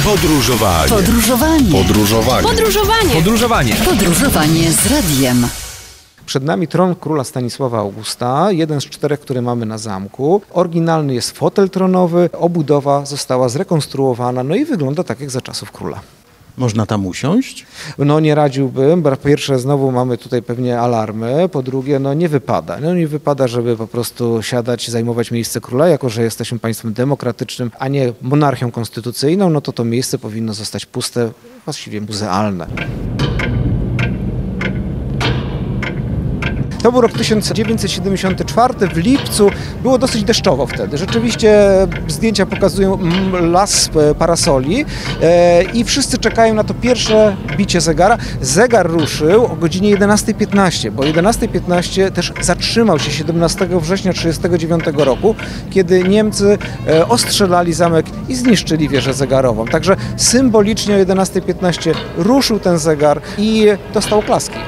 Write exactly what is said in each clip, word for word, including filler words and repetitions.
Podróżowanie. Podróżowanie. Podróżowanie. Podróżowanie. Podróżowanie. Podróżowanie z radiem. Przed nami tron króla Stanisława Augusta, jeden z czterech, które mamy na zamku. Oryginalny jest fotel tronowy, obudowa została zrekonstruowana, no i wygląda tak jak za czasów króla. Można tam usiąść? No nie radziłbym, bo po pierwsze znowu mamy tutaj pewnie alarmy, po drugie no nie wypada. No nie wypada, żeby po prostu siadać i zajmować miejsce króla, jako że jesteśmy państwem demokratycznym, a nie monarchią konstytucyjną, no to to miejsce powinno zostać puste, właściwie muzealne. To był rok tysiąc dziewięćset siedemdziesiąty czwarty, w lipcu, było dosyć deszczowo wtedy. Rzeczywiście zdjęcia pokazują las parasoli e, i wszyscy czekają na to pierwsze bicie zegara. Zegar ruszył o godzinie jedenastej piętnaście, bo o jedenastej piętnaście też zatrzymał się siedemnastego września tysiąc dziewięćset trzydziestego dziewiątego roku, kiedy Niemcy e, ostrzelali zamek i zniszczyli wieżę zegarową. Także symbolicznie o jedenastej piętnaście ruszył ten zegar i dostał oklaski.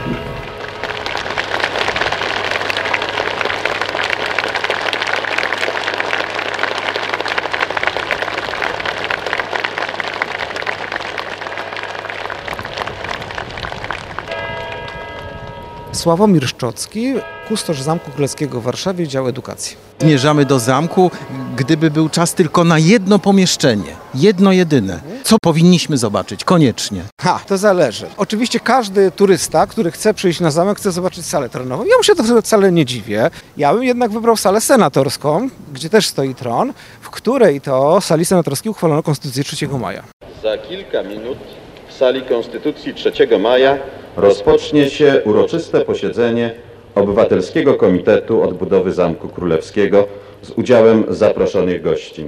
Sławomir Szczocki, kustosz Zamku Królewskiego w Warszawie, dział edukacji. Zmierzamy do zamku, gdyby był czas tylko na jedno pomieszczenie, jedno jedyne. Co powinniśmy zobaczyć koniecznie? Ha, to zależy. Oczywiście każdy turysta, który chce przyjść na zamek, chce zobaczyć salę tronową. Ja mu się to wcale nie dziwię. Ja bym jednak wybrał salę senatorską, gdzie też stoi tron, w której to sali senatorskiej uchwalono Konstytucję trzeciego maja. Za kilka minut w sali Konstytucji trzeciego maja rozpocznie się uroczyste posiedzenie Obywatelskiego Komitetu Odbudowy Zamku Królewskiego z udziałem zaproszonych gości.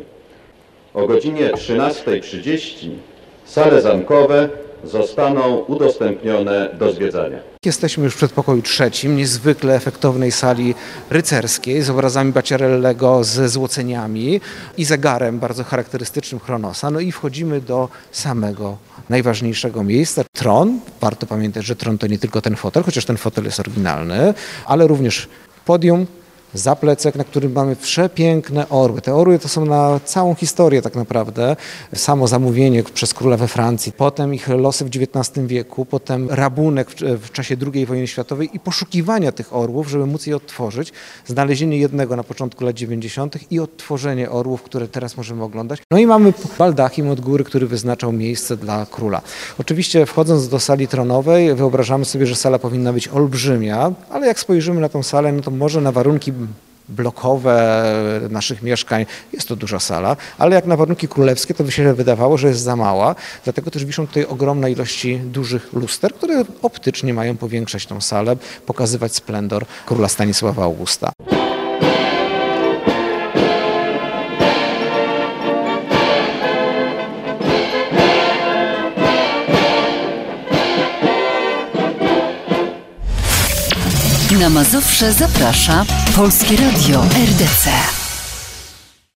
O godzinie trzynastej trzydzieści sale zamkowe zostaną udostępnione do zwiedzania. Jesteśmy już w przedpokoju trzecim, niezwykle efektownej sali rycerskiej z obrazami Bacciarellego, ze złoceniami i zegarem bardzo charakterystycznym Chronosa. No i wchodzimy do samego najważniejszego miejsca. Tron. Warto pamiętać, że tron to nie tylko ten fotel, chociaż ten fotel jest oryginalny, ale również podium, zaplecek, na którym mamy przepiękne orły. Te orły to są na całą historię tak naprawdę. Samo zamówienie przez króla we Francji, potem ich losy w dziewiętnastym wieku, potem rabunek w, w czasie drugiej wojny światowej i poszukiwania tych orłów, żeby móc je odtworzyć. Znalezienie jednego na początku lat dziewięćdziesiątych i odtworzenie orłów, które teraz możemy oglądać. No i mamy baldachim od góry, który wyznaczał miejsce dla króla. Oczywiście wchodząc do sali tronowej wyobrażamy sobie, że sala powinna być olbrzymia, ale jak spojrzymy na tą salę, no to może na warunki blokowe naszych mieszkań jest to duża sala, ale jak na warunki królewskie to by się wydawało, że jest za mała, dlatego też wiszą tutaj ogromne ilości dużych luster, które optycznie mają powiększać tą salę, pokazywać splendor króla Stanisława Augusta. Na Mazowsze zaprasza Polskie Radio R D C.